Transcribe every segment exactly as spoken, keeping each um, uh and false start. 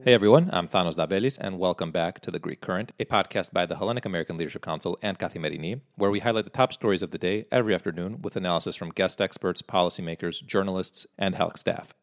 Hey everyone, I'm Thanos Davelis, and welcome back to The Greek Current, a podcast by the Hellenic American Leadership Council and Kathimerini, where we highlight the top stories of the day every afternoon with analysis from guest experts, policymakers, journalists, and H E L C staff.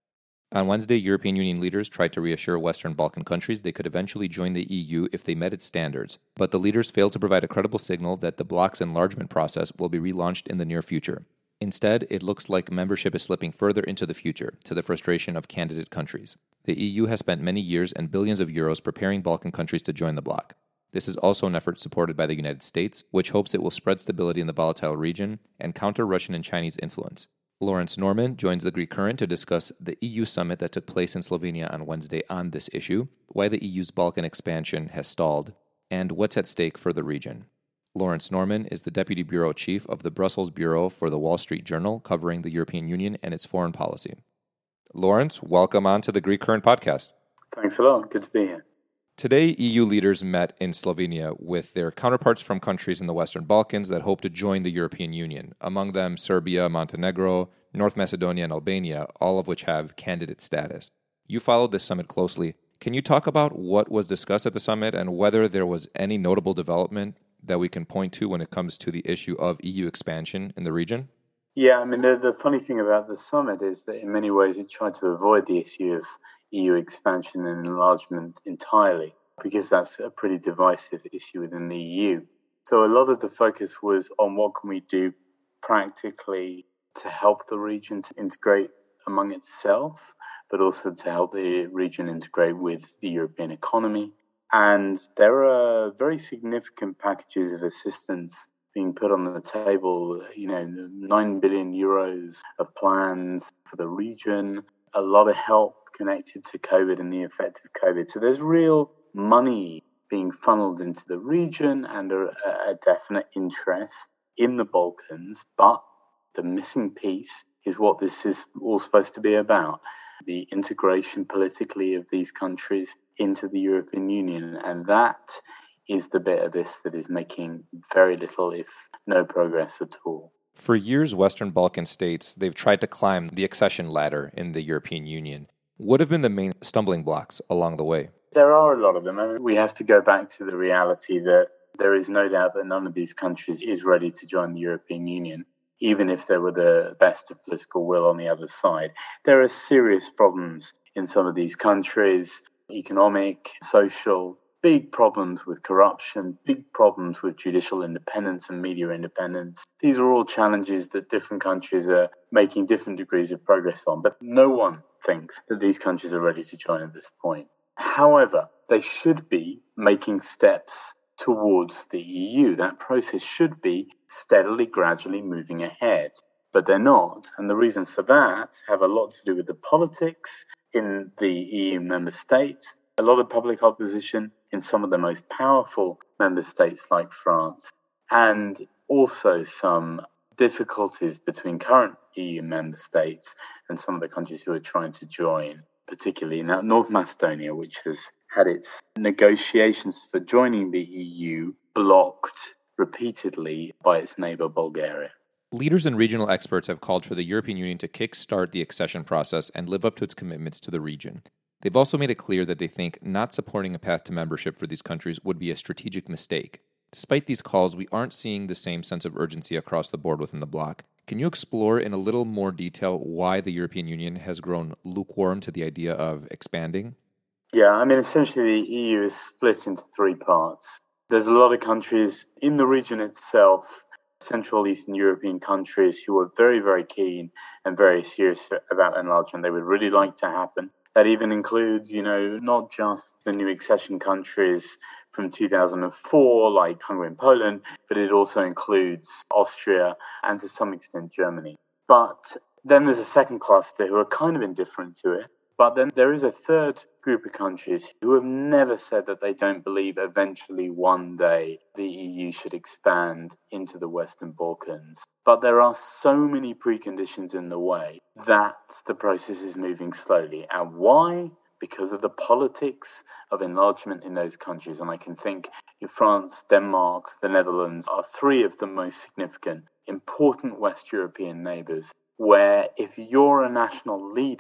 On Wednesday, European Union leaders tried to reassure Western Balkan countries they could eventually join the E U if they met its standards, but the leaders failed to provide a credible signal that the bloc's enlargement process will be relaunched in the near future. Instead, it looks like membership is slipping further into the future, to the frustration of candidate countries. The E U has spent many years and billions of euros preparing Balkan countries to join the bloc. This is also an effort supported by the United States, which hopes it will spread stability in the volatile region and counter Russian and Chinese influence. Lawrence Norman joins the Greek Current to discuss the E U summit that took place in Slovenia on Wednesday on this issue, why the E U's Balkan expansion has stalled, and what's at stake for the region. Lawrence Norman is the Deputy Bureau Chief of the Brussels Bureau for the Wall Street Journal, covering the European Union and its foreign policy. Lawrence, welcome on to the Greek Current podcast. Thanks a lot. Good to be here. Today, E U leaders met in Slovenia with their counterparts from countries in the Western Balkans that hope to join the European Union, among them Serbia, Montenegro, North Macedonia, and Albania, all of which have candidate status. You followed this summit closely. Can you talk about what was discussed at the summit and whether there was any notable development that we can point to when it comes to the issue of E U expansion in the region? Yeah, I mean, the, the funny thing about the summit is that in many ways it tried to avoid the issue of E U expansion and enlargement entirely, because that's a pretty divisive issue within the E U. So a lot of the focus was on what can we do practically to help the region to integrate among itself, but also to help the region integrate with the European economy. And there are very significant packages of assistance being put on the table, you know, nine billion euros of plans for the region, a lot of help connected to COVID and the effect of COVID. So there's real money being funneled into the region and a, a definite interest in the Balkans. But the missing piece is what this is all supposed to be about, the integration politically of these countries into the European Union. And that is the bit of this that is making very little, if no progress at all. For years, Western Balkan states, they've tried to climb the accession ladder in the European Union. What have been the main stumbling blocks along the way? There are a lot of them. I mean, we have to go back to the reality that there is no doubt that none of these countries is ready to join the European Union, even if there were the best of political will on the other side. There are serious problems in some of these countries, economic, social, big problems with corruption, big problems with judicial independence and media independence. These are all challenges that different countries are making different degrees of progress on, but no one thinks that these countries are ready to join at this point. However, they should be making steps towards the E U. That process should be steadily, gradually moving ahead, but they're not. And the reasons for that have a lot to do with the politics in the E U member states, a lot of public opposition in some of the most powerful member states like France, and also some difficulties between current E U member states and some of the countries who are trying to join, particularly now North Macedonia, which has had its negotiations for joining the E U blocked repeatedly by its neighbor Bulgaria. Leaders and regional experts have called for the European Union to kickstart the accession process and live up to its commitments to the region. They've also made it clear that they think not supporting a path to membership for these countries would be a strategic mistake. Despite these calls, we aren't seeing the same sense of urgency across the board within the bloc. Can you explore in a little more detail why the European Union has grown lukewarm to the idea of expanding? Yeah, I mean, essentially the E U is split into three parts. There's a lot of countries in the region itself, Central Eastern European countries, who are very, very keen and very serious about enlargement. They would really like to happen. That even includes, you know, not just the new accession countries from two thousand four, like Hungary and Poland, but it also includes Austria and to some extent Germany. But then there's a second cluster who are kind of indifferent to it. But then there is a third group of countries who have never said that they don't believe eventually one day the E U should expand into the Western Balkans. But there are so many preconditions in the way that the process is moving slowly. And why? Because of the politics of enlargement in those countries. And I can think in France, Denmark, the Netherlands are three of the most significant, important West European neighbours, where if you're a national leader,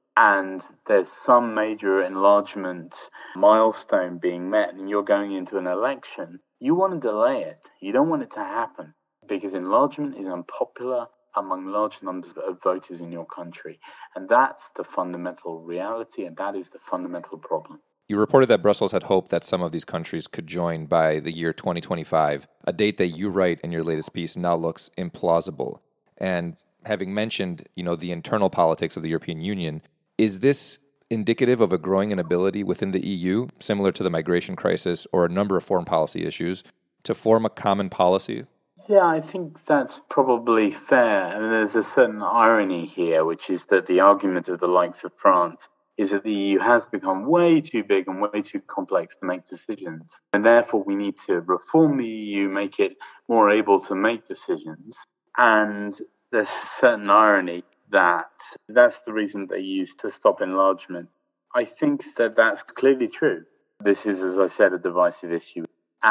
and there's some major enlargement milestone being met and you're going into an election, you want to delay it. You don't want it to happen because enlargement is unpopular among large numbers of voters in your country. And that's the fundamental reality, and that is the fundamental problem. You reported that Brussels had hoped that some of these countries could join by the year twenty twenty-five, a date that you write in your latest piece now looks implausible. And having mentioned, you know, the internal politics of the European Union, is this indicative of a growing inability within the E U, similar to the migration crisis or a number of foreign policy issues, to form a common policy? Yeah, I think that's probably fair. I mean, there's a certain irony here, which is that the argument of the likes of France is that the E U has become way too big and way too complex to make decisions. And therefore, we need to reform the E U, make it more able to make decisions. And there's a certain irony that that's the reason they used to stop enlargement. I think that that's clearly true. This is, as I said, a divisive issue.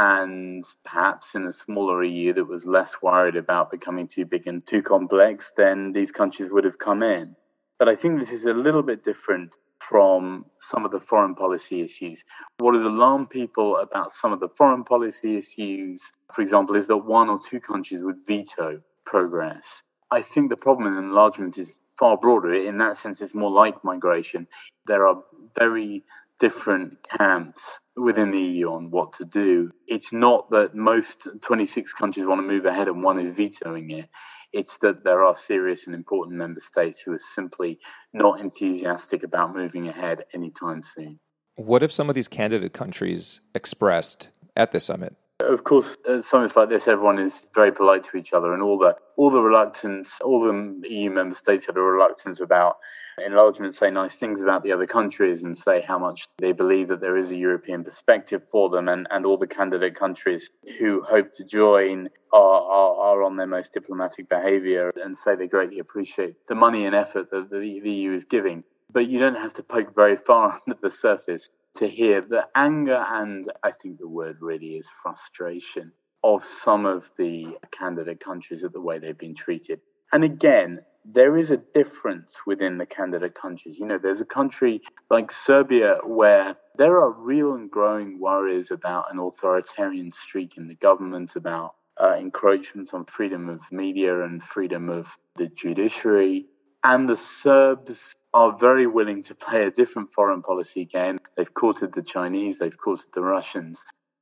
And perhaps in a smaller E U that was less worried about becoming too big and too complex, then these countries would have come in. But I think this is a little bit different from some of the foreign policy issues. What has alarmed people about some of the foreign policy issues, for example, is that one or two countries would veto progress. I think the problem in enlargement is far broader. In that sense, it's more like migration. There are very different camps within the E U on what to do. It's not that most twenty-six countries want to move ahead and one is vetoing it. It's that there are serious and important member states who are simply not enthusiastic about moving ahead anytime soon. What if some of these candidate countries expressed at the summit? Of course, at summits like this, everyone is very polite to each other, and all the all the reluctance, all the E U member states that are reluctant about enlargement say nice things about the other countries and say how much they believe that there is a European perspective for them, and, and all the candidate countries who hope to join are, are, are on their most diplomatic behaviour and say they greatly appreciate the money and effort that the, the E U is giving. But you don't have to poke very far under the surface to hear the anger and, I think the word really is frustration, of some of the candidate countries at the way they've been treated. And again, there is a difference within the candidate countries. You know, there's a country like Serbia where there are real and growing worries about an authoritarian streak in the government, about uh, encroachments on freedom of media and freedom of the judiciary. And the Serbs are very willing to play a different foreign policy game. They've courted the Chinese, they've courted the Russians.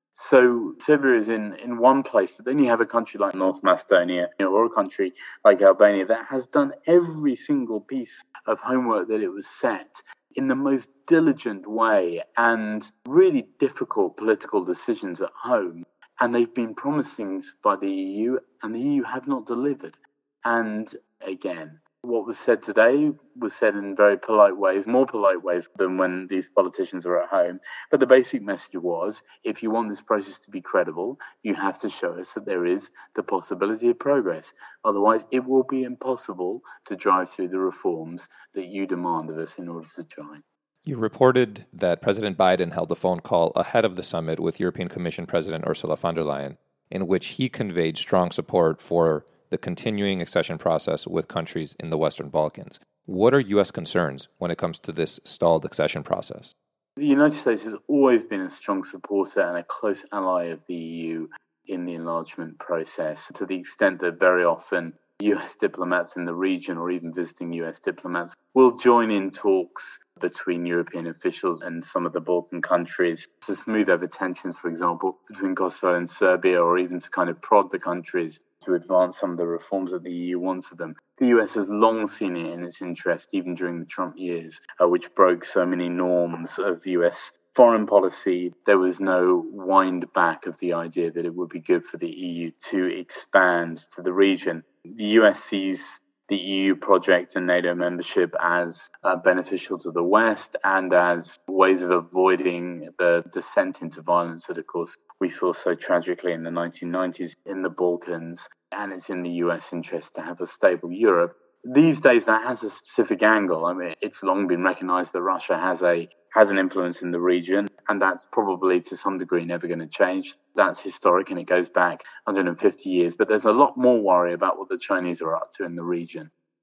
So Serbia is in, in one place, but then you have a country like North Macedonia, you know, or a country like Albania that has done every single piece of homework that it was set in the most diligent way and really difficult political decisions at home. And they've been promising by the E U, and the E U have not delivered. And again, what was said today was said in very polite ways, more polite ways than when these politicians are at home. But the basic message was, if you want this process to be credible, you have to show us that there is the possibility of progress. Otherwise, it will be impossible to drive through the reforms that you demand of us in order to join. You reported that President Biden held a phone call ahead of the summit with European Commission President Ursula von der Leyen, in which he conveyed strong support for the continuing accession process with countries in the Western Balkans. What are U S concerns when it comes to this stalled accession process? The United States has always been a strong supporter and a close ally of the E U in the enlargement process, to the extent that very often U S diplomats in the region, or even visiting U S diplomats, will join in talks between European officials and some of the Balkan countries to smooth over tensions, for example, between Kosovo and Serbia, or even to kind of prod the countries to advance some of the reforms that the E U wants of them. The U S has long seen it in its interest, even during the Trump years, uh, which broke so many norms of U S foreign policy. There was no wind back of the idea that it would be good for the E U to expand to the region. The U S sees the E U project and NATO membership as uh, beneficial to the West and as ways of avoiding the descent into violence that, of course, we saw so tragically in the nineteen nineties in the Balkans. And it's in the U S interest to have a stable Europe. These days, that has a specific angle. I mean, it's long been recognized that Russia has a has an influence in the region, and that's probably to some degree never going to change. That's historic, and it goes back one hundred fifty years. But there's a lot more worry about what the Chinese are up to in the region.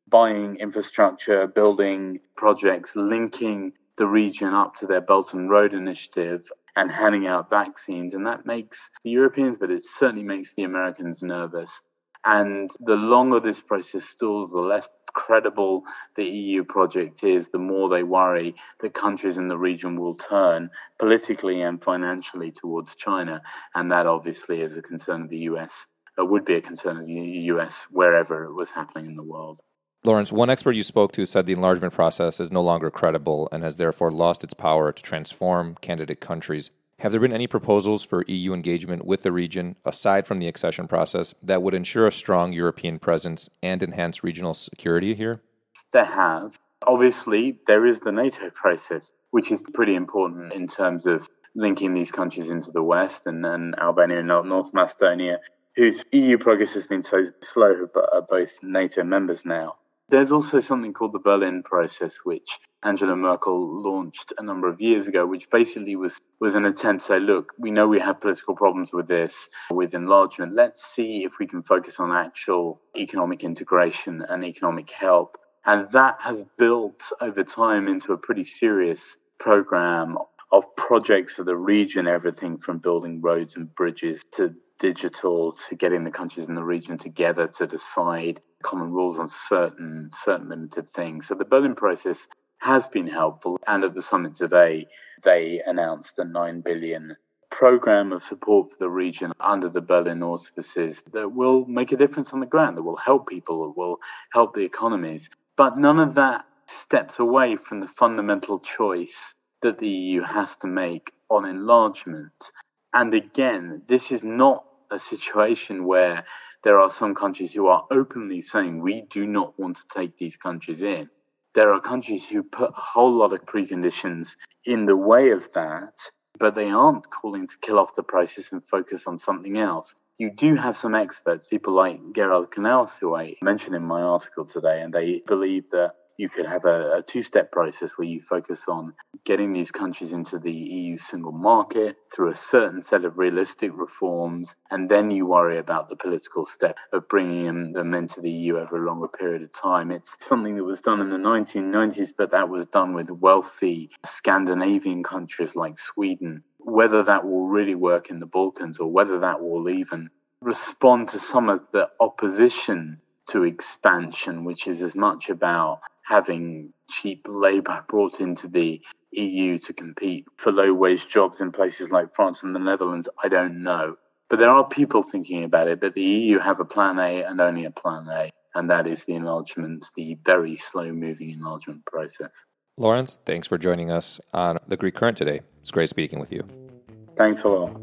buying infrastructure, building projects, linking the region up to their Belt and Road Initiative and handing out vaccines. And that makes the Europeans, but it certainly makes the Americans nervous. And the longer this process stalls, the less credible the E U project is, the more they worry that countries in the region will turn politically and financially towards China. And that obviously is a concern of the U S, or would be a concern of the U S wherever it was happening in the world. Lawrence, one expert you spoke to said the enlargement process is no longer credible and has therefore lost its power to transform candidate countries. Have there been any proposals for E U engagement with the region, aside from the accession process, that would ensure a strong European presence and enhance regional security here? There have. Obviously, there is the NATO process, which is pretty important in terms of linking these countries into the West, and then Albania and North Macedonia, whose E U progress has been so slow, but are both NATO members now. There's also something called the Berlin process, which Angela Merkel launched a number of years ago, which basically was, was an attempt to say, look, we know we have political problems with this, with enlargement. Let's see if we can focus on actual economic integration and economic help. And that has built over time into a pretty serious program of projects for the region, everything from building roads and bridges to digital, to getting the countries in the region together to decide common rules on certain certain limited things. So the Berlin process has been helpful. And at the summit today, they announced a nine billion program of support for the region under the Berlin auspices that will make a difference on the ground, that will help people, that will help the economies. But none of that steps away from the fundamental choice that the E U has to make on enlargement. And again, this is not a situation where there are some countries who are openly saying we do not want to take these countries in. There are countries who put a whole lot of preconditions in the way of that, but they aren't calling to kill off the process and focus on something else. You do have some experts, people like Gerald Knaus, who I mentioned in my article today, and they believe that you could have a, a two-step process where you focus on getting these countries into the E U single market through a certain set of realistic reforms, and then you worry about the political step of bringing them into the E U over a longer period of time. It's something that was done in the nineteen nineties, but that was done with wealthy Scandinavian countries like Sweden. Whether that will really work in the Balkans, or whether that will even respond to some of the opposition to expansion, which is as much about having cheap labour brought into the E U to compete for low-wage jobs in places like France and the Netherlands, I don't know. But there are people thinking about it, but the E U have a plan A and only a plan A, and that is the enlargement, the very slow-moving enlargement process. Lawrence, thanks for joining us on The Greek Current today. It's great speaking with you. Thanks a lot.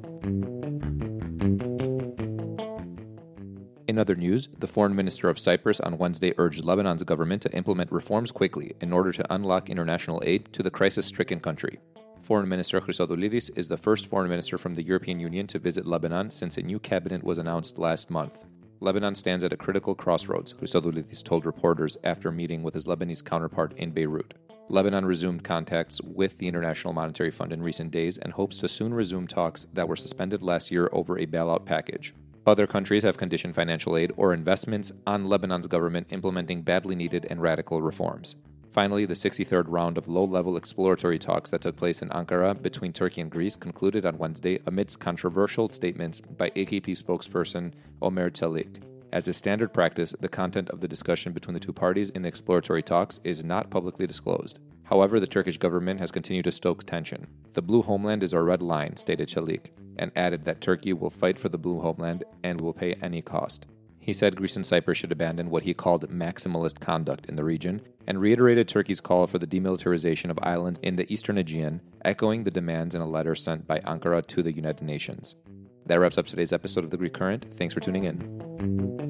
In other news, the foreign minister of Cyprus on Wednesday urged Lebanon's government to implement reforms quickly in order to unlock international aid to the crisis-stricken country. Foreign Minister Christodoulidis is the first foreign minister from the European Union to visit Lebanon since a new cabinet was announced last month. Lebanon stands at a critical crossroads, Christodoulidis told reporters after meeting with his Lebanese counterpart in Beirut. Lebanon resumed contacts with the International Monetary Fund in recent days and hopes to soon resume talks that were suspended last year over a bailout package. Other countries have conditioned financial aid or investments on Lebanon's government implementing badly needed and radical reforms. Finally, the sixty-third round of low-level exploratory talks that took place in Ankara between Turkey and Greece concluded on Wednesday amidst controversial statements by A K P spokesperson Ömer Çelik. As is standard practice, the content of the discussion between the two parties in the exploratory talks is not publicly disclosed. However, the Turkish government has continued to stoke tension. The blue homeland is our red line, stated Çelik, and added that Turkey will fight for the blue homeland and will pay any cost. He said Greece and Cyprus should abandon what he called maximalist conduct in the region, and reiterated Turkey's call for the demilitarization of islands in the eastern Aegean, echoing the demands in a letter sent by Ankara to the United Nations. That wraps up today's episode of The Greek Current. Thanks for tuning in.